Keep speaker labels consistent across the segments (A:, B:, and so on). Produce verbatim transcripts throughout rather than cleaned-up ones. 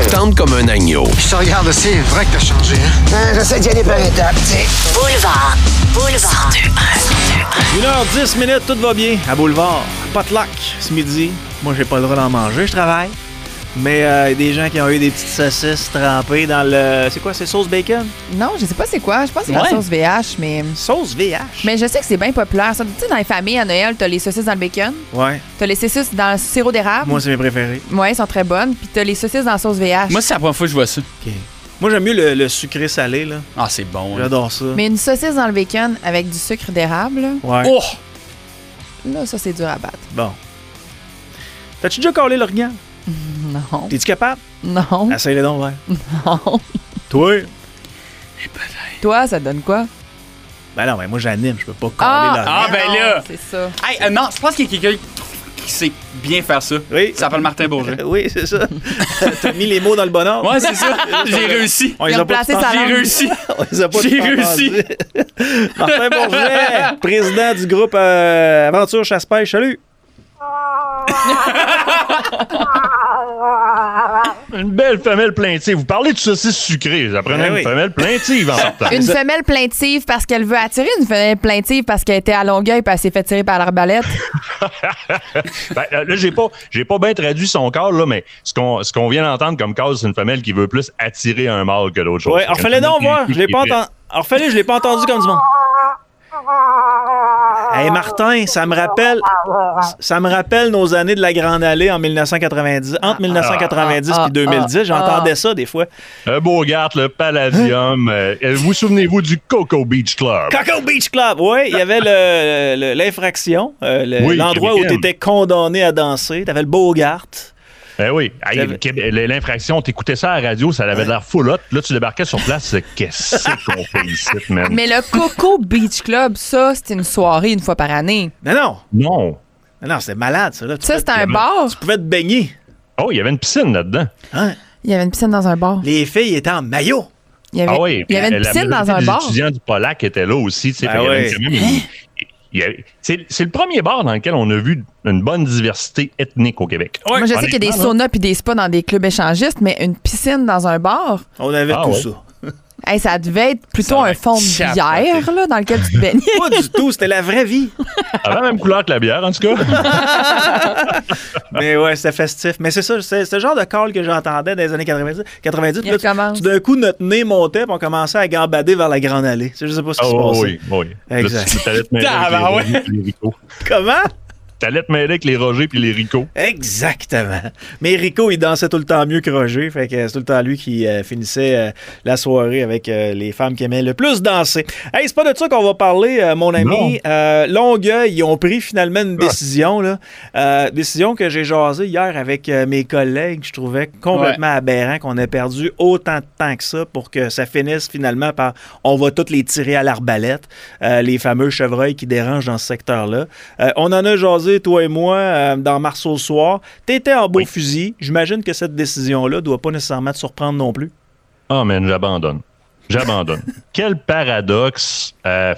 A: Tente comme un agneau.
B: Je te regarde, c'est vrai que t'as changé, hein?
C: hein J'essaie d'y aller par étapes, tu sais.
D: Boulevard. Boulevard. cent deux un.
E: une heure dix minutes, tout va bien à Boulevard. Potluck ce midi. Moi, j'ai pas le droit d'en manger, je travaille. Mais il euh, y a des gens qui ont eu des petites saucisses trempées dans le... C'est quoi, c'est sauce bacon?
F: Non, je sais pas c'est quoi. Je pense que c'est
E: Ouais.
F: la sauce V H, mais...
E: Sauce V H?
F: Mais je sais que c'est bien populaire. Ça. Tu sais, dans les familles à Noël, t'as les saucisses dans le bacon.
E: Ouais.
F: T'as les saucisses dans le sirop d'érable.
E: Moi, c'est mes préférés.
F: Ouais, elles sont très bonnes. Puis t'as les saucisses dans la sauce V H.
G: Moi, c'est la première fois que je vois ça.
E: OK. Moi, j'aime mieux le, le sucré salé, là.
G: Ah, c'est bon. là.
E: J'adore ça.
F: Mais une saucisse dans le bacon avec du sucre d'érable, là,
E: Ouais.
G: Oh!
F: là, ça, c'est dur à battre.
E: Bon. T'as-tu déjà collé l'organe?
F: Non.
E: T'es-tu capable?
F: Non.
E: Essaye-le donc, ouais.
F: Non.
E: Toi?
F: Toi, ça te donne quoi?
E: Ben non, mais moi, j'anime. Je peux pas coller
F: Ah,
E: l'organe.
G: Ah, ben
F: non,
G: là.
F: C'est ça.
G: Hey, euh, non, je pense qu'il y a quelqu'un qui sait bien faire ça.
E: Oui.
G: Il s'appelle Martin Bourget.
E: Euh, Oui, c'est ça. T'as mis les mots dans le bon ordre.
G: Ouais, c'est ça. J'ai réussi.
E: On les
F: Il a
E: a pas
F: replacé
E: tout
F: sa
E: entendus.
F: langue.
G: J'ai réussi.
E: On les a pas
G: J'ai
E: tout
G: réussi.
E: entendus. Martin Bourget, président du groupe euh, Aventure Chasse-Pêche. Salut.
H: Une belle femelle plaintive. Vous parlez de saucisse sucrée. Ça prenait
E: Ben
H: une
E: oui.
H: femelle plaintive en partant.
F: Une femelle plaintive parce qu'elle veut attirer, une femelle plaintive parce qu'elle était à Longueuil et elle s'est fait tirer par l'arbalète.
H: Ben, là, j'ai pas, j'ai pas bien traduit son corps, là, mais ce qu'on, ce qu'on vient d'entendre comme cause, c'est une femelle qui veut plus attirer un mâle que d'autres choses.
E: Ouais, alors fais-le donc voir. Je l'ai pas entendu. Alors fais-le, je l'ai pas entendu comme du monde. Hey Martin, ça me rappelle ça me rappelle nos années de la Grande Allée en mille neuf cent quatre-vingt-dix, entre mille neuf cent quatre-vingt-dix
F: ah,
E: et deux mille dix,
F: ah,
E: j'entendais ça des fois.
H: Un Bogart, le Palladium. euh, vous souvenez-vous du Coco Beach Club?
E: Coco Beach Club, oui, il y avait le- le- l'infraction, euh, le-
H: Oui,
E: l'endroit où tu
H: Québécois.
E: étais condamné à danser, t'avais le Bogart.
H: Eh oui. Hey,
E: J'avais-
H: le Québec- l'infraction, t'écoutais ça à la radio, ça avait l'air full hot. Là, tu débarquais sur place, c'est qu'est-ce qu'on fait ici, man?
F: Mais le Coco Beach Club, ça, c'est une soirée une fois par année.
E: Non, non,
H: Non.
E: non, non, c'était malade ça. Là. Tu
F: Ça,
E: pouvais-
F: c'est un bar.
E: Tu pouvais te baigner.
H: Oh, il y avait une piscine là-dedans.
E: Hein?
F: Il y avait une piscine dans un bar.
E: Les filles étaient en maillot.
F: Il y avait,
H: Ah oui.
F: il y avait une
H: la
F: piscine dans
H: majorité
F: un
H: des
F: bar.
H: étudiants du Polac étaient là aussi. tu sais,
E: Ben
H: fait qu'il y avait
E: ouais.
H: quand même une- il y avait- C'est c'est le premier bar dans lequel on a vu une bonne diversité ethnique au Québec.
E: Ouais.
F: Moi, je sais qu'il y a des
H: Honnêtement, là.
F: saunas puis des spas dans des clubs échangistes, mais une piscine dans un bar,
E: On avait
H: Ah
E: tout
H: ouais.
E: ça.
F: hey, ça devait être plutôt
G: Ça
F: un
G: va
F: fond de
G: être
F: bière là, dans lequel tu te baignais.
E: Pas du tout, c'était la vraie vie.
H: Ça avait la même couleur que la bière, en tout cas.
E: Mais ouais, c'était festif. Mais c'est ça, c'est c'est le genre de call que j'entendais dans les années quatre-vingt-dix. quatre-vingt-dix puis
F: Il
E: là, tout-
F: recommence.
E: tout d'un coup, notre nez montait, puis on commençait à gambader vers la Grande Allée. Je sais pas ce qui se
H: Oh
E: passait.
H: oui, oui.
E: Exact.
H: Là, tu t'allais te mêler avec les
G: Tabarouette.
H: Rogers puis les Rico.
E: Comment?
H: T'allais te mêler avec les Rogers puis les Rico.
E: Exactement. Mais Rico, il dansait tout le temps mieux que Roger. Fait que c'est tout le temps lui qui euh, finissait euh, la soirée avec euh, les femmes qui aimaient le plus danser. Hey, c'est pas de ça qu'on va parler, euh, mon ami. Euh, Longueuil, ils ont pris finalement une décision. Là. Euh, décision que j'ai jasée hier avec euh, mes collègues. Je trouvais complètement aberrant qu'on ait perdu autant de temps que ça pour que ça finisse finalement par on va toutes les tirer à l'arbalète, euh, les fameux chevreuils qui dérangent dans ce secteur-là. Euh, on en a jasé, toi et moi, euh, dans Marceau ce soir. T'étais en beau
H: Oui.
E: fusil. J'imagine que cette décision-là doit pas nécessairement te surprendre non plus.
H: Ah, man, j'abandonne. J'abandonne. Quel paradoxe. Euh...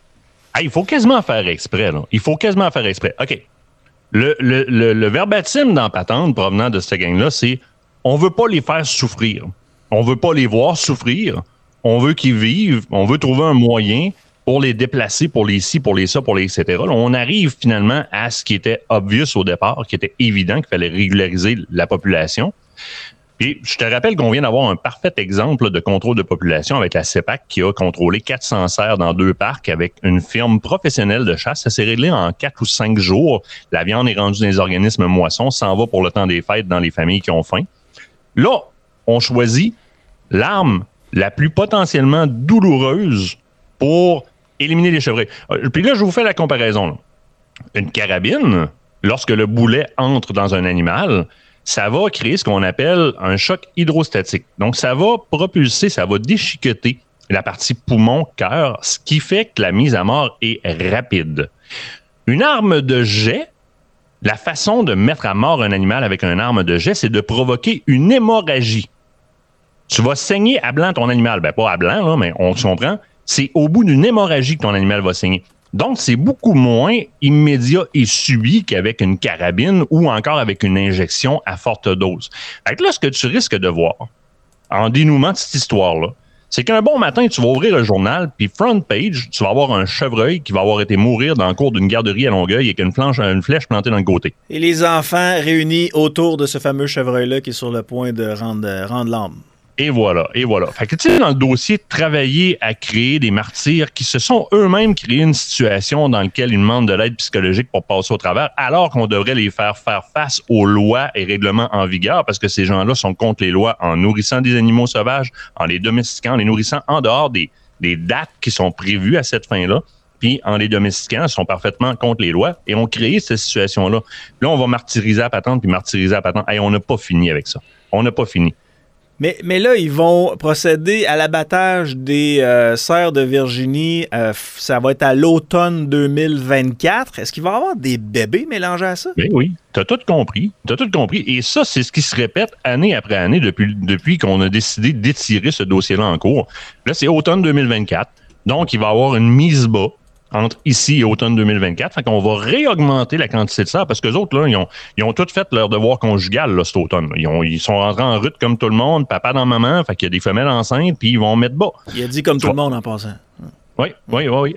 H: Ah, il faut quasiment faire exprès, là. Il faut quasiment faire exprès. OK. Le, le, le, le verbatim dans Patente provenant de cette gang-là, c'est on veut pas les faire souffrir. On veut pas les voir souffrir. On veut qu'ils vivent. On veut trouver un moyen pour les déplacer, pour les ci, pour les ça, pour les et cetera. Là, on arrive finalement à ce qui était obvious au départ, qui était évident qu'il fallait régulariser la population. Puis, je te rappelle qu'on vient d'avoir un parfait exemple là, de contrôle de population avec la CEPAC qui a contrôlé quatre cents cerfs dans deux parcs avec une firme professionnelle de chasse. Ça s'est réglé en quatre ou cinq jours. La viande est rendue dans les organismes moissons, s'en va pour le temps des fêtes dans les familles qui ont faim. Là, on choisit l'arme la plus potentiellement douloureuse pour éliminer les chevreuils. Euh, Puis là, je vous fais la comparaison. là. Une carabine, lorsque le boulet entre dans un animal, ça va créer ce qu'on appelle un choc hydrostatique. Donc, ça va propulser, ça va déchiqueter la partie poumon-cœur, ce qui fait que la mise à mort est rapide. Une arme de jet, la façon de mettre à mort un animal avec une arme de jet, c'est de provoquer une hémorragie. Tu vas saigner à blanc ton animal. Ben, pas à blanc, là, mais on se comprend. C'est au bout d'une hémorragie que ton animal va saigner. Donc, c'est beaucoup moins immédiat et subi qu'avec une carabine ou encore avec une injection à forte dose. Fait que là, ce que tu risques de voir en dénouement de cette histoire-là, c'est qu'un bon matin, tu vas ouvrir le journal, puis front page, tu vas avoir un chevreuil qui va avoir été mourir dans le cours d'une garderie à Longueuil avec une, flanche, une flèche plantée dans le côté.
E: Et les enfants réunis autour de ce fameux chevreuil-là qui est sur le point de rendre, de rendre l'âme.
H: Et voilà, et voilà. Fait que, tu sais, dans le dossier, travailler à créer des martyrs qui se sont eux-mêmes créés une situation dans laquelle ils demandent de l'aide psychologique pour passer au travers, alors qu'on devrait les faire faire face aux lois et règlements en vigueur, parce que ces gens-là sont contre les lois en nourrissant des animaux sauvages, en les domestiquant, en les nourrissant en dehors des, des dates qui sont prévues à cette fin-là, puis en les domestiquant, ils sont parfaitement contre les lois et ont créé cette situation-là. Là, on va martyriser à patente, puis martyriser à patente. Hey, on n'a pas fini avec ça. On n'a pas fini.
E: Mais, mais là, ils vont procéder à l'abattage des euh, cerfs de Virginie. Euh, ça va être à l'automne deux mille vingt-quatre. Est-ce qu'il va y avoir des bébés mélangés à ça?
H: Ben oui, t'as tout compris. T'as tout compris. Et ça, c'est ce qui se répète année après année depuis, depuis qu'on a décidé d'étirer ce dossier-là en cours. Là, c'est automne deux mille vingt-quatre. Donc, il va y avoir une mise bas entre ici et automne deux mille vingt-quatre. Fait qu'on va réaugmenter la quantité de cerfs parce qu'eux autres, là, ils ont, ils ont tous fait leur devoir conjugal là, cet automne. Ils, ont, ils sont rentrés en route comme tout le monde, papa dans maman, fait qu'il y a des femelles enceintes, puis ils vont mettre bas.
E: Il a dit comme tout le monde en passant.
H: Oui, oui, oui, oui.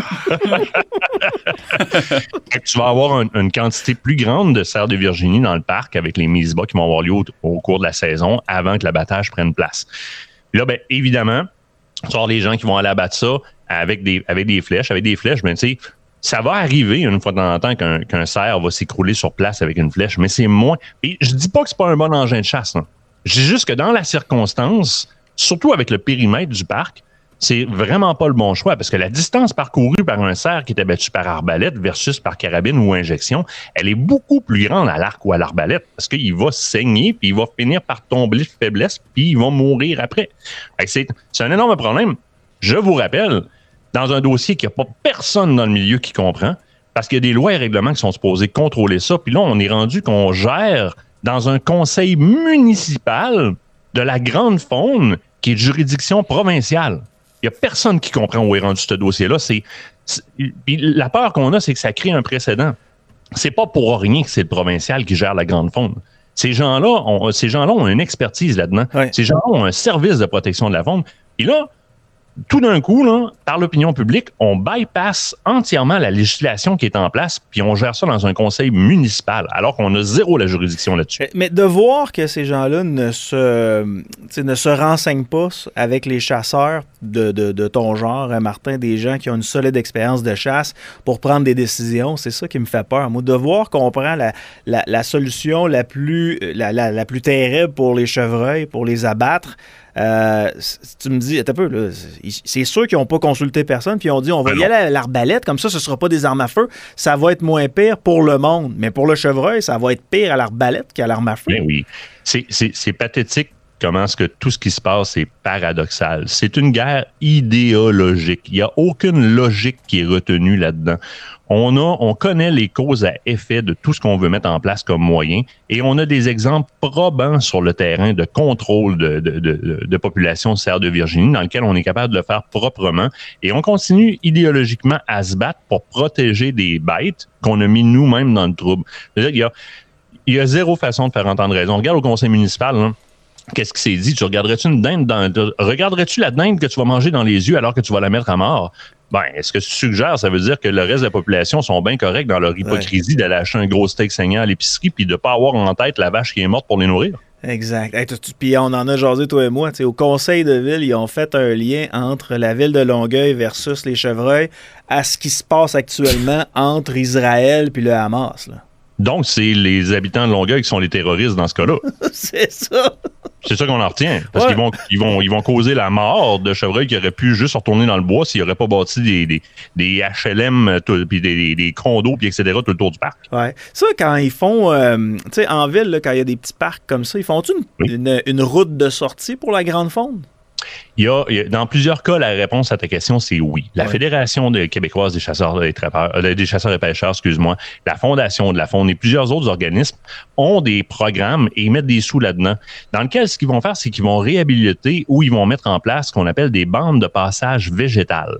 H: Tu vas avoir un, une quantité plus grande de cerfs de Virginie dans le parc avec les mises bas qui vont avoir lieu au, au cours de la saison avant que l'abattage prenne place. Puis là, bien, évidemment, tu vas avoir les gens qui vont aller abattre ça avec des, avec des flèches. Avec des flèches, ben, tu sais, ça va arriver une fois de temps en temps qu'un, qu'un cerf va s'écrouler sur place avec une flèche, mais c'est moins. Et je dis pas que c'est pas un bon engin de chasse, non. Je dis juste que dans la circonstance, surtout avec le périmètre du parc, c'est vraiment pas le bon choix parce que la distance parcourue par un cerf qui est abattu par arbalète versus par carabine ou injection, elle est beaucoup plus grande à l'arc ou à l'arbalète parce qu'il va saigner puis il va finir par tomber de faiblesse puis il va mourir après. C'est, c'est un énorme problème. Je vous rappelle, dans un dossier qu'il n'y a pas personne dans le milieu qui comprend, parce qu'il y a des lois et règlements qui sont supposés contrôler ça, puis là, on est rendu qu'on gère dans un conseil municipal de la grande faune qui est de juridiction provinciale. Il n'y a personne qui comprend où est rendu ce dossier-là. C'est, c'est, puis la peur qu'on a, c'est que ça crée un précédent. C'est pas pour rien que c'est le provincial qui gère la grande faune. Ces gens-là ont, ces gens-là ont une expertise là-dedans. Ouais. Ces gens-là ont un service de protection de la faune. Et là, tout d'un coup, là, par l'opinion publique, on bypass entièrement la législation qui est en place, puis on gère ça dans un conseil municipal, alors qu'on a zéro la juridiction là-dessus.
E: Mais de voir que ces gens-là ne se, ne se renseignent pas avec les chasseurs de, de, de ton genre, hein, Martin, des gens qui ont une solide expérience de chasse pour prendre des décisions, c'est ça qui me fait peur. Moi, de voir qu'on prend la, la, la solution la plus, la, la, la plus terrible pour les chevreuils, pour les abattre, Euh, tu me dis, attends un peu, là, c'est sûr qu'ils n'ont pas consulté personne, puis ils ont dit, on va y aller à l'arbalète, comme ça, ce ne sera pas des armes à feu. Ça va être moins pire pour le monde. Mais pour le chevreuil, ça va être pire à l'arbalète qu'à l'arme à feu.
H: Ben oui. C'est, c'est, c'est pathétique comment est-ce que tout ce qui se passe est paradoxal. C'est une guerre idéologique. Il n'y a aucune logique qui est retenue là-dedans. On a, on connaît les causes à effet de tout ce qu'on veut mettre en place comme moyen et on a des exemples probants sur le terrain de contrôle de, de, de, de population de cerfs de Virginie dans lequel on est capable de le faire proprement et on continue idéologiquement à se battre pour protéger des bêtes qu'on a mis nous-mêmes dans le trouble. Il y a, il y a zéro façon de faire entendre raison. Regarde au conseil municipal, là. Qu'est-ce qui s'est dit? Tu regarderais-tu une dinde dans, regarderais-tu la dinde que tu vas manger dans les yeux alors que tu vas la mettre à mort? Ben, est-ce que tu suggères, ça veut dire que le reste de la population sont bien corrects dans leur hypocrisie ouais. d'aller acheter un gros steak saignant à l'épicerie puis de ne pas avoir en tête la vache qui est morte pour les nourrir?
E: Exact. Hey, puis on en a jasé, toi et moi. T'sais, au conseil de ville, ils ont fait un lien entre la ville de Longueuil versus les chevreuils à ce qui se passe actuellement entre Israël puis le Hamas, là.
H: Donc, c'est les habitants de Longueuil qui sont les terroristes dans ce cas-là.
E: C'est ça.
H: C'est ça qu'on en retient. Parce
E: ouais.
H: qu'ils vont, ils vont, ils vont causer la mort de chevreuils qui auraient pu juste retourner dans le bois s'ils n'auraient pas bâti des, des, des H L M, puis des, des, des condos, puis et cetera tout autour du parc.
E: Ouais. Ça, quand ils font, euh, tu sais, en ville, là, quand il y a des petits parcs comme ça, ils font-tu une, oui. une, une route de sortie pour la grande faune?
H: Il y, a, il y a, dans plusieurs cas, la réponse à ta question, c'est oui. La ouais. Fédération de québécoise des chasseurs et trappeurs, euh, des chasseurs et pêcheurs, excuse-moi, la Fondation de la faune et plusieurs autres organismes ont des programmes et mettent des sous là-dedans, dans lesquels ce qu'ils vont faire, c'est qu'ils vont réhabiliter ou ils vont mettre en place ce qu'on appelle des bandes de passage végétales.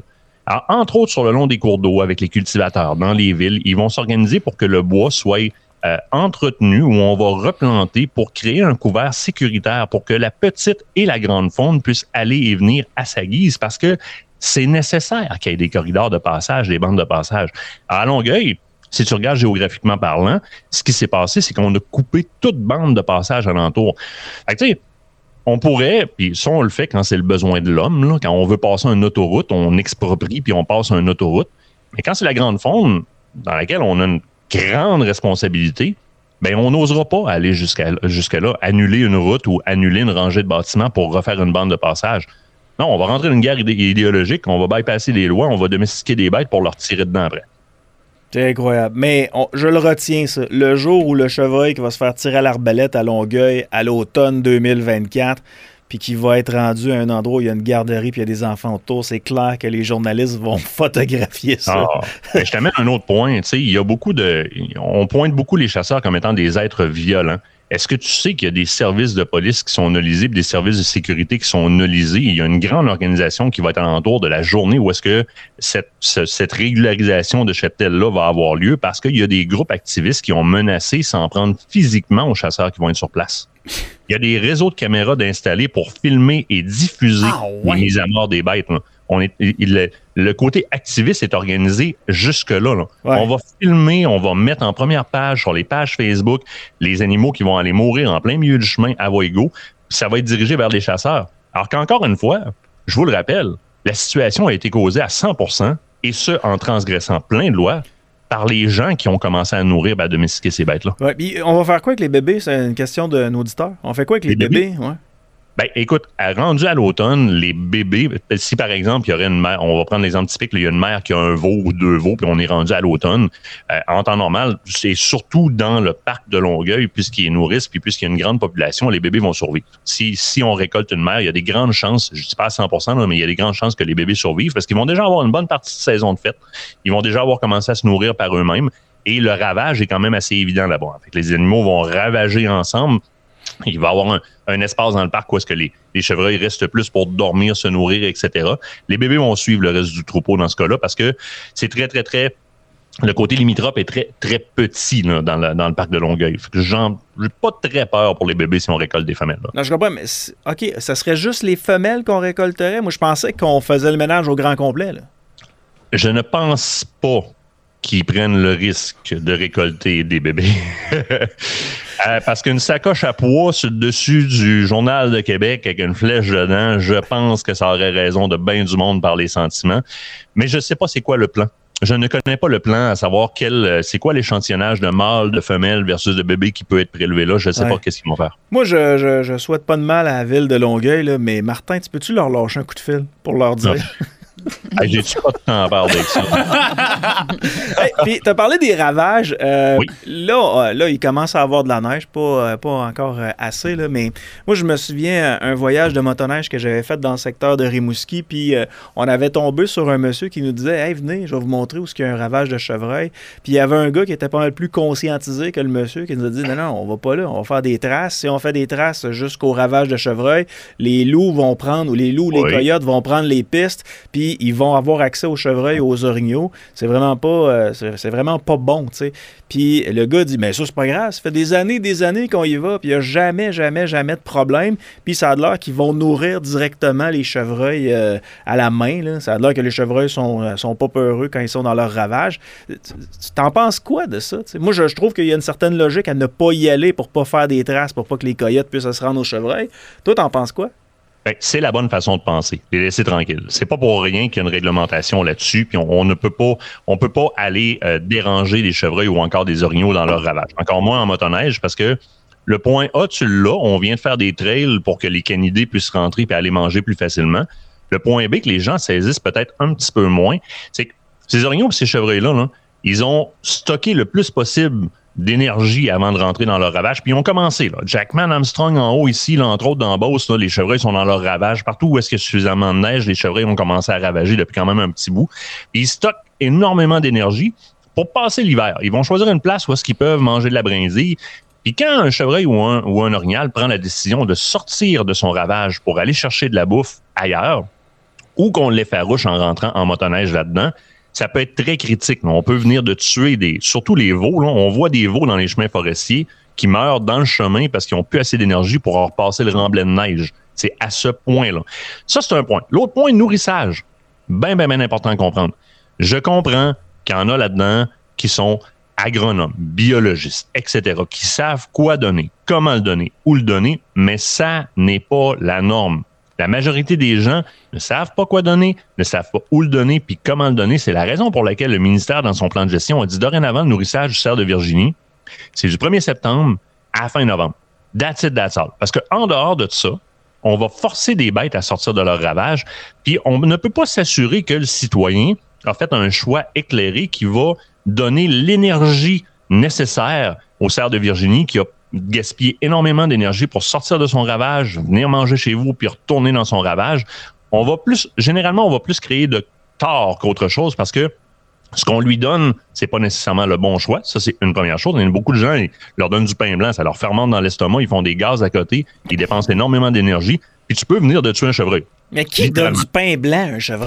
H: Alors, entre autres, sur le long des cours d'eau, avec les cultivateurs, dans les villes, ils vont s'organiser pour que le bois soit euh, entretenu, où on va replanter pour créer un couvert sécuritaire pour que la petite et la grande faune puissent aller et venir à sa guise, parce que c'est nécessaire qu'il y ait des corridors de passage, des bandes de passage. À Longueuil, si tu regardes géographiquement parlant, ce qui s'est passé, c'est qu'on a coupé toute bande de passage alentour. Fait que, tu sais, on pourrait, puis ça, on le fait quand c'est le besoin de l'homme, là, quand on veut passer une autoroute, on exproprie puis on passe une autoroute. Mais quand c'est la grande faune, dans laquelle on a une grande responsabilité, ben on n'osera pas aller jusqu'à, jusque-là, annuler une route ou annuler une rangée de bâtiments pour refaire une bande de passage. Non, on va rentrer dans une guerre idé- idéologique, on va bypasser les lois, on va domestiquer des bêtes pour leur tirer dedans après.
E: C'est incroyable. Mais on- je le retiens, ça. Le jour où le chevreuil qui va se faire tirer à l'arbalète à Longueuil à l'automne deux mille vingt-quatre, puis qui va être rendu à un endroit où il y a une garderie puis il y a des enfants autour, c'est clair que les journalistes vont photographier ça.
H: Ah, ben, je t'amène un autre point. Tu sais, il y a beaucoup de, on pointe beaucoup les chasseurs comme étant des êtres violents. Est-ce que tu sais qu'il y a des services de police qui sont nolisés, puis des services de sécurité qui sont nolisés? Il y a une grande organisation qui va être alentour de la journée où est-ce que cette, ce- cette régularisation de cheptel-là va avoir lieu, parce qu'il y a des groupes activistes qui ont menacé s'en prendre physiquement aux chasseurs qui vont être sur place. Il y a des réseaux de caméras d'installer pour filmer et diffuser
E: Ah, ouais.
H: les mises à mort des bêtes, là. On est, il- le, le côté activiste est organisé jusque-là, là.
E: Ouais.
H: On va filmer, on va mettre en première page sur les pages Facebook les animaux qui vont aller mourir en plein milieu du chemin à Voigo. Ça va être dirigé vers les chasseurs. Alors qu'encore une fois, je vous le rappelle, la situation a été causée à cent pour cent, et ce, en transgressant plein de lois, par les gens qui ont commencé à nourrir, ben, à domestiquer ces bêtes-là.
E: Ouais, puis on va faire quoi avec les bébés? C'est une question d'un auditeur. On fait quoi avec les,
H: Les
E: bébés?
H: bébés?
E: Ouais.
H: Ben, écoute, à- rendu à l'automne, les bébés, si par exemple, il y aurait une mère, on va prendre l'exemple typique, là, il y a une mère qui a un veau ou deux veaux, puis on est rendu à l'automne, euh, en temps normal, c'est surtout dans le parc de Longueuil, puisqu'il est nourrice, puis puisqu'il y a une grande population, les bébés vont survivre. Si, si on récolte une mère, il y a des grandes chances, je dis pas à cent pour cent, là, mais il y a des grandes chances que les bébés survivent, parce qu'ils vont déjà avoir une bonne partie de saison de fête. Ils vont déjà avoir commencé à se nourrir par eux-mêmes, et le ravage est quand même assez évident là-bas. Fait que les animaux vont ravager ensemble. Il va y avoir un, un espace dans le parc où est-ce que les, les chevreuils restent plus pour dormir, se nourrir, et cetera. Les bébés vont suivre le reste du troupeau dans ce cas-là, parce que c'est très, très, très... Le côté limitrophe est très, très petit là, dans, le, dans le parc de Longueuil. Fait que j'en j'ai pas très peur pour les bébés si on récolte des femelles. Là.
E: Non, je comprends, mais c'est- OK, ça serait juste les femelles qu'on récolterait? Moi, je pensais qu'on faisait le ménage au grand complet, là.
H: Je ne pense pas qu'ils prennent le risque de récolter des bébés. Euh, parce qu'une sacoche à poids sur le dessus du Journal de Québec avec une flèche dedans, je pense que ça aurait raison de bien du monde par les sentiments. Mais je ne sais pas c'est quoi le plan. Je ne connais pas le plan à savoir quel, c'est quoi l'échantillonnage de mâles, de femelles versus de bébés qui peut être prélevé là. Je ne sais
E: Ouais.
H: pas qu'est-ce qu'ils vont faire.
E: Moi, je, je, je souhaite pas de mal à la ville de Longueuil, là, mais Martin, tu peux-tu leur lâcher un coup de fil pour leur dire?
H: Non. Hey, j'ai-tu pas de temps à parler avec ça?
E: Hey, puis, t'as parlé des ravages. Euh,
H: Oui.
E: Là, euh, là, il commence à avoir de la neige, pas, euh, pas encore euh, assez, là, mais moi, je me souviens un voyage de motoneige que j'avais fait dans le secteur de Rimouski, puis euh, on avait tombé sur un monsieur qui nous disait « Hey, venez, je vais vous montrer où il y a un ravage de chevreuil. » Puis il y avait un gars qui était pas mal plus conscientisé que le monsieur, qui nous a dit « Non, non, on va pas là, on va faire des traces. Si on fait des traces jusqu'au ravage de chevreuil, les loups vont prendre, ou les loups, les
H: Oui.
E: coyotes vont prendre les pistes, puis ils vont avoir accès aux chevreuils, aux orignaux. C'est vraiment pas, euh, c'est, c'est vraiment pas bon, tu sais. » Puis le gars dit, mais ça, c'est pas grave, ça fait des années, des années qu'on y va, puis il n'y a jamais, jamais, jamais de problème. Puis ça a l'air qu'ils vont nourrir directement les chevreuils euh, à la main, là. Ça a l'air que les chevreuils sont, euh, sont pas peureux quand ils sont dans leur ravage. Tu tu t'en penses quoi de ça, tu sais? Moi, je, je trouve qu'il y a une certaine logique à ne pas y aller pour pas faire des traces, pour pas que les coyotes puissent se rendre aux chevreuils. Toi, t'en penses quoi?
H: Ben, c'est la bonne façon de penser. Les laisser tranquilles. C'est pas pour rien qu'il y a une réglementation là-dessus, puis on, on ne peut pas, on peut pas aller euh, déranger des chevreuils ou encore des orignaux dans leur ravage. Encore moins en motoneige, parce que le point A, tu l'as, on vient de faire des trails pour que les canidés puissent rentrer et aller manger plus facilement. Le point B que les gens saisissent peut-être un petit peu moins, c'est que ces orignaux et ces chevreuils-là, là, ils ont stocké le plus possible d'énergie avant de rentrer dans leur ravage. Puis ils ont commencé. Là. Jackman, Armstrong en haut ici, là, entre autres dans Beauce, là, les chevreuils sont dans leur ravage. Partout où est-ce qu'il y a suffisamment de neige, les chevreuils ont commencé à ravager depuis quand même un petit bout. Puis ils stockent énormément d'énergie pour passer l'hiver. Ils vont choisir une place où est-ce qu'ils peuvent manger de la brindille. Puis quand un chevreuil ou un, ou un orignal prend la décision de sortir de son ravage pour aller chercher de la bouffe ailleurs, ou qu'on l'effarouche en rentrant en motoneige là-dedans, ça peut être très critique. Là. On peut venir de tuer des, surtout les veaux. Là. On voit des veaux dans les chemins forestiers qui meurent dans le chemin parce qu'ils n'ont plus assez d'énergie pour repasser le remblai de neige. C'est à ce point-là. Ça, c'est un point. L'autre point, nourrissage. Bien, bien, bien important à comprendre. Je comprends qu'il y en a là-dedans qui sont agronomes, biologistes, et cetera, qui savent quoi donner, comment le donner, où le donner, mais ça n'est pas la norme. La majorité des gens ne savent pas quoi donner, ne savent pas où le donner, puis comment le donner. C'est la raison pour laquelle le ministère, dans son plan de gestion, a dit dorénavant, le nourrissage du cerf de Virginie, c'est du premier septembre à fin novembre. That's it, that's all. Parce qu'en dehors de ça, on va forcer des bêtes à sortir de leur ravage, puis on ne peut pas s'assurer que le citoyen a fait un choix éclairé qui va donner l'énergie nécessaire au cerf de Virginie qui a gaspillé énormément d'énergie pour sortir de son ravage, venir manger chez vous puis retourner dans son ravage. On va plus, généralement, on va plus créer de tort qu'autre chose parce que ce qu'on lui donne, c'est pas nécessairement le bon choix. Ça, c'est une première chose. Il y a beaucoup de gens, ils leur donnent du pain blanc, ça leur fermente dans l'estomac, ils font des gaz à côté, ils dépensent énormément d'énergie, puis tu peux venir de tuer un chevreuil.
E: Mais qui donne du pain blanc à un chevreuil?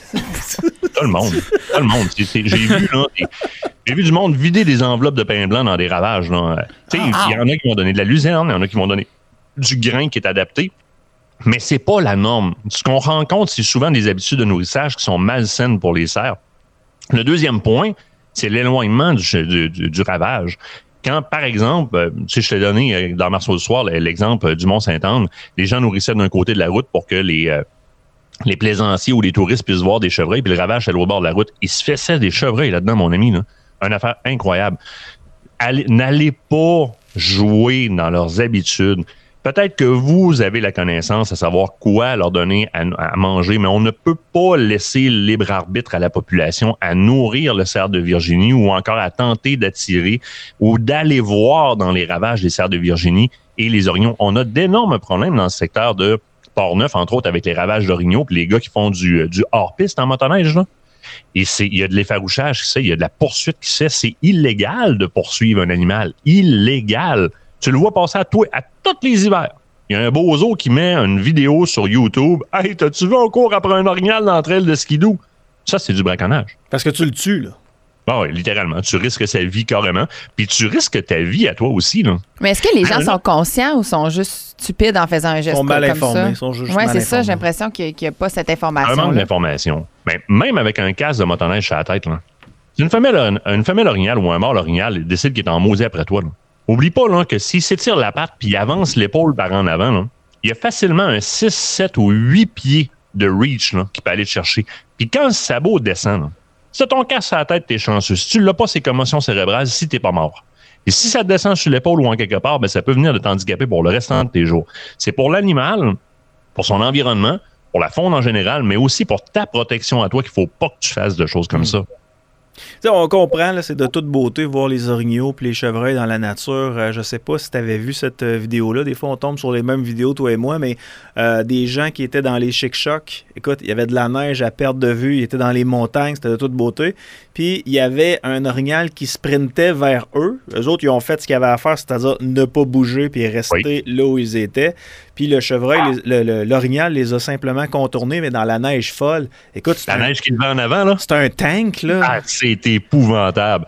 H: Tout le monde. Tout le monde. C'est, c'est, j'ai vu, là, des, j'ai vu du monde vider des enveloppes de pain blanc dans des ravages. Là. Tu sais, il y en a qui vont donner de la luzerne, il y en a qui vont donner du grain qui est adapté. Mais c'est pas la norme. Ce qu'on rencontre, c'est souvent des habitudes de nourrissage qui sont malsaines pour les cerfs. Le deuxième point, c'est l'éloignement du, du, du, du ravage. Quand, par exemple, euh, tu sais, je t'ai donné dans Marceau du soir l'exemple du Mont-Saint-Anne, les gens nourrissaient d'un côté de la route pour que les, euh, les plaisanciers ou les touristes puissent voir des chevreuils, puis le ravage, c'est au bord de la route. Il se faisait des chevreuils là-dedans, mon ami. Là. Une affaire incroyable. Allez, n'allez pas jouer dans leurs habitudes. Peut-être que vous avez la connaissance à savoir quoi leur donner à, à manger, mais on ne peut pas laisser libre arbitre à la population à nourrir le cerf de Virginie ou encore à tenter d'attirer ou d'aller voir dans les ravages des cerfs de Virginie et les orignaux. On a d'énormes problèmes dans le secteur de Port-Neuf, entre autres avec les ravages d'orignaux puis les gars qui font du, du hors-piste en motoneige, là. Et c'est, il y a de l'effarouchage qui se fait, il y a de la poursuite qui se fait. C'est illégal de poursuivre un animal. Illégal. Tu le vois passer à, toi, à tous les hivers. Il y a un bozo qui met une vidéo sur YouTube. « Hey, t'as-tu vu, on court après un orignal dans la trail de skidoo? » Ça, c'est du braconnage.
E: Parce que tu le tues, là.
H: Ah oui, littéralement. Tu risques sa vie carrément. Puis tu risques ta vie à toi aussi, là.
F: Mais est-ce que les gens sont conscients ou sont juste stupides en faisant un geste
E: Ils sont mal
F: comme
E: informés.
F: ça?
E: Ils sont juste
F: ouais,
E: mal
F: c'est ça.
E: informés.
F: J'ai l'impression qu'il n'y a, a pas cette information.
H: Vraiment de l'information. Ben, même avec un casque de motoneige sur la tête, là. Une femelle, une femelle orignale ou un mâle orignal décide qu'il est en maudit après toi, là. Oublie pas là, que s'il s'étire la patte puis il avance l'épaule par en avant, là, il y a facilement un six, sept ou huit pieds de reach là, qu'il peut aller te chercher. Puis quand le sabot descend, là, si ton casque à la tête, t'es chanceux. Si tu l'as pas, c'est commotion cérébrale, si t'es pas mort. Et si ça te descend sur l'épaule ou en quelque part, ben, ça peut venir de t'handicaper pour le restant de tes jours. C'est pour l'animal, pour son environnement, pour la faune en général, mais aussi pour ta protection à toi qu'il faut pas que tu fasses de choses comme mmh. ça.
E: T'sais, on comprend, là, c'est de toute beauté voir les orignaux puis les chevreuils dans la nature. Euh, je sais pas si tu avais vu cette euh, vidéo-là. Des fois, on tombe sur les mêmes vidéos, toi et moi, mais euh, des gens qui étaient dans les chic-chocs. Écoute, il y avait de la neige à perte de vue. Ils étaient dans les montagnes. C'était de toute beauté. Puis, il y avait un orignal qui sprintait vers eux. Eux autres, ils ont fait ce qu'ils avaient à faire, c'est-à-dire ne pas bouger puis rester oui. là où ils étaient. Puis, le chevreuil, ah. les, le, le, l'orignal les a simplement contournés, mais dans la neige folle. Écoute, c'est
H: la
E: un,
H: neige qui va en avant, là?
E: C'est un tank, là.
H: Ah, c'est épouvantable.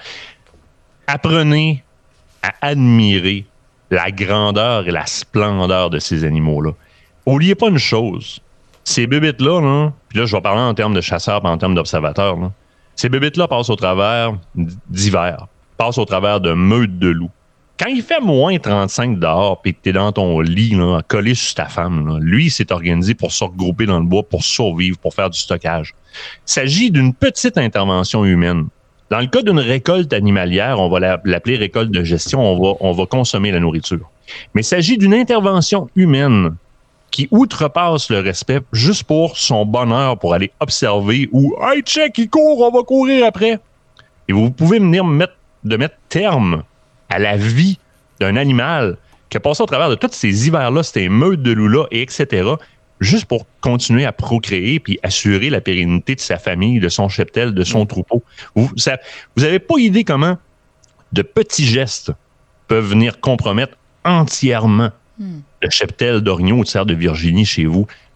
H: Apprenez à admirer la grandeur et la splendeur de ces animaux-là. Oubliez pas une chose. Ces bébites-là, là, puis là, je vais parler en termes de chasseurs et en termes d'observateurs, là, ces bébites-là passent au travers d'hiver, passent au travers de meutes de loups. Quand il fait moins trente-cinq dehors et que tu es dans ton lit, là, collé sur ta femme, là, lui, il s'est organisé pour se regrouper dans le bois, pour survivre, pour faire du stockage. Il s'agit d'une petite intervention humaine. Dans le cas d'une récolte animalière, on va l'appeler récolte de gestion, on va, on va consommer la nourriture. Mais il s'agit d'une intervention humaine qui outrepasse le respect juste pour son bonheur, pour aller observer ou « Hey, check, il court, on va courir après! » Et vous pouvez venir mettre, de mettre terme à la vie d'un animal qui a passé au travers de tous ces hivers-là, ces meutes de loups-là, et et cetera, juste pour continuer à procréer puis assurer la pérennité de sa famille, de son cheptel, de son mmh. troupeau. Vous n'avez pas idée comment de petits gestes peuvent venir compromettre entièrement mmh. le cheptel d'orignaux ou de cerf de Virginie chez vous.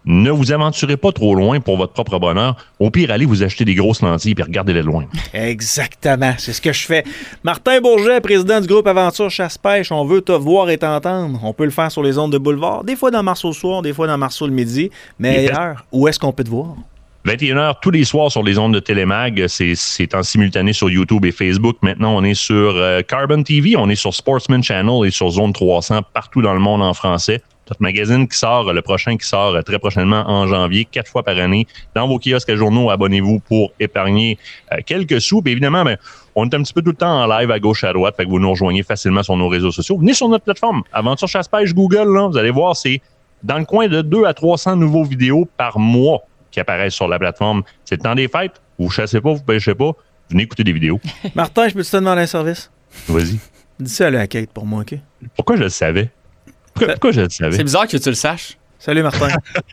H: ne vous aventurez pas trop loin pour votre propre bonheur. Au pire, allez vous acheter des grosses lentilles et regardez-les de loin.
E: Exactement, c'est ce que je fais. Martin Bourget, président du groupe Aventure Chasse-Pêche, on veut te voir et t'entendre. On peut le faire sur les ondes de Boulevard, des fois dans Marceau le soir, des fois dans Marceau le midi. Mais ailleurs, où est-ce qu'on peut te voir?
H: vingt et une heures tous les soirs sur les ondes de Télémag. C'est, c'est en simultané sur YouTube et Facebook. Maintenant, on est sur euh, Carbon T V, on est sur Sportsman Channel et sur Zone trois cents partout dans le monde en français. Notre magazine qui sort, le prochain qui sort très prochainement en janvier, quatre fois par année. Dans vos kiosques à journaux, abonnez-vous pour épargner euh, quelques sous. Puis évidemment, ben, on est un petit peu tout le temps en live à gauche à droite, fait que vous nous rejoignez facilement sur nos réseaux sociaux. Venez sur notre plateforme, Aventure Chasse-Pêche Google, là, vous allez voir, c'est dans le coin de deux à trois cents nouveaux vidéos par mois qui apparaissent sur la plateforme. C'est le temps des fêtes, vous chassez pas, vous pêchez pas, venez écouter des vidéos.
E: Martin, je peux te demander un service?
H: Vas-y.
E: Dis ça à la Kate pour moi, OK?
H: Pourquoi je le savais? Pourquoi, pourquoi je le savais?
G: C'est bizarre que tu le saches.
E: Salut, Martin.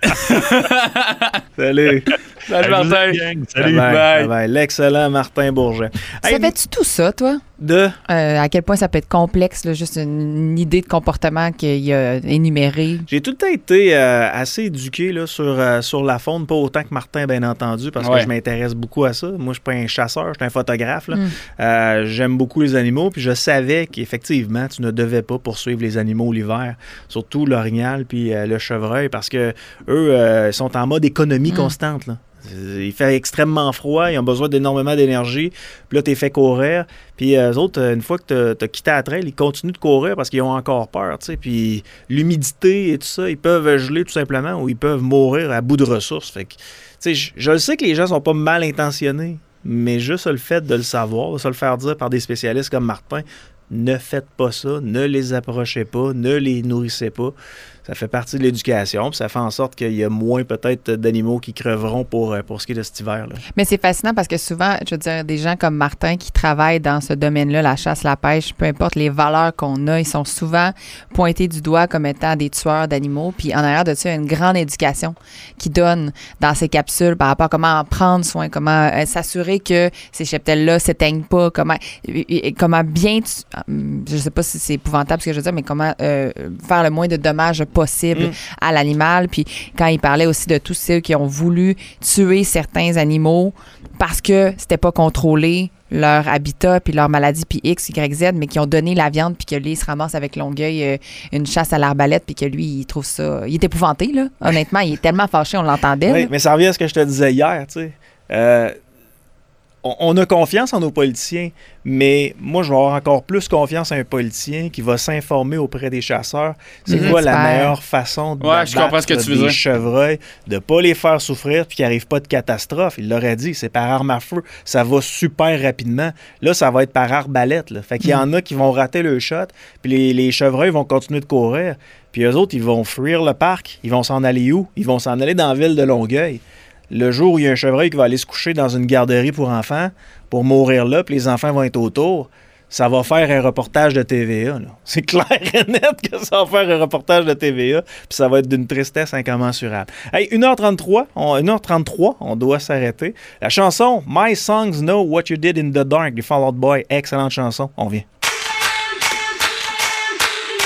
E: Salut.
G: Salut, Martin.
H: Salut.
E: Bye.
G: Bye.
E: Bye. L'excellent Martin Bourget. Hey,
F: Savais-tu tout ça, toi?
E: de...
F: Euh, à quel point ça peut être complexe, là, juste une, une idée de comportement qu'il a énuméré.
E: J'ai tout le temps été euh, assez éduqué là, sur, euh, sur la faune, pas autant que Martin, bien entendu, parce
G: Ouais.
E: que je m'intéresse beaucoup à ça. Moi, je suis pas un chasseur, je suis un photographe. Là.
F: Mm.
E: Euh, j'aime beaucoup les animaux, puis je savais qu'effectivement, tu ne devais pas poursuivre les animaux l'hiver, surtout l'orignal puis euh, le chevreuil, parce que eux euh, sont en mode économie
F: Mm.
E: constante. Là. Il fait extrêmement froid, ils ont besoin d'énormément d'énergie. Puis là, t'es fait courir. Puis eux autres, une fois que t'as as quitté la trail, ils continuent de courir parce qu'ils ont encore peur. T'sais. Puis l'humidité et tout ça, ils peuvent geler tout simplement ou ils peuvent mourir à bout de ressources. Fait que, t'sais, je, je le sais que les gens sont pas mal intentionnés, mais juste le fait de le savoir, de se le faire dire par des spécialistes comme Martin, ne faites pas ça, ne les approchez pas, ne les nourrissez pas. Ça fait partie de l'éducation, puis ça fait en sorte qu'il y a moins peut-être d'animaux qui creveront pour, pour ce qui est de cet hiver. Là.
F: Mais c'est fascinant parce que souvent, je veux dire, des gens comme Martin qui travaillent dans ce domaine-là, la chasse, la pêche, peu importe les valeurs qu'on a, ils sont souvent pointés du doigt comme étant des tueurs d'animaux. Puis en arrière de ça, il y a une grande éducation qui donne dans ces capsules par rapport à comment en prendre soin, comment euh, s'assurer que ces cheptels-là ne s'éteignent pas, comment, et, et comment bien, tu, je sais pas si c'est épouvantable ce que je veux dire, mais comment euh, faire le moins de dommages possible mm. à l'animal. Puis quand il parlait aussi de tous ceux qui ont voulu tuer certains animaux parce que c'était pas contrôlé leur habitat puis leur maladie puis X, Y, Z, mais qui ont donné la viande puis que lui, il se ramasse avec Longueuil euh, une chasse à l'arbalète puis que lui, il trouve ça... Il est épouvanté, là. Honnêtement, il est tellement fâché, on l'entendait.
E: Oui,
F: là.
E: mais ça revient à ce que je te disais hier, tu sais. Euh, on, on a confiance en nos politiciens, mais moi, je vais avoir encore plus confiance en un politicien qui va s'informer auprès des chasseurs. C'est
F: Mmh,
E: quoi la
F: super.
E: meilleure façon de
G: Ouais, je comprends ce que tu veux
E: des
G: dire.
E: chevreuils, de ne pas les faire souffrir puis qu'il n'arrive pas de catastrophe. Il l'aurait dit, c'est par arme à feu. Ça va super rapidement. Là, ça va être par arbalète. Là. Fait qu'il y en a qui vont rater le shot, puis les, les chevreuils vont continuer de courir. Puis eux autres, ils vont fuir le parc. Ils vont s'en aller où? Ils vont s'en aller dans la ville de Longueuil. Le jour où il y a un chevreuil qui va aller se coucher dans une garderie pour enfants, pour mourir là, puis les enfants vont être autour, ça va faire un reportage de T V A. Là. C'est clair et net que ça va faire un reportage de T V A, puis ça va être d'une tristesse incommensurable. Hey, une heure trente-trois, on, une heure trente-trois, on doit s'arrêter. La chanson « My Songs Know What You Did in the Dark » du Fall Out Boy, excellente chanson, on vient.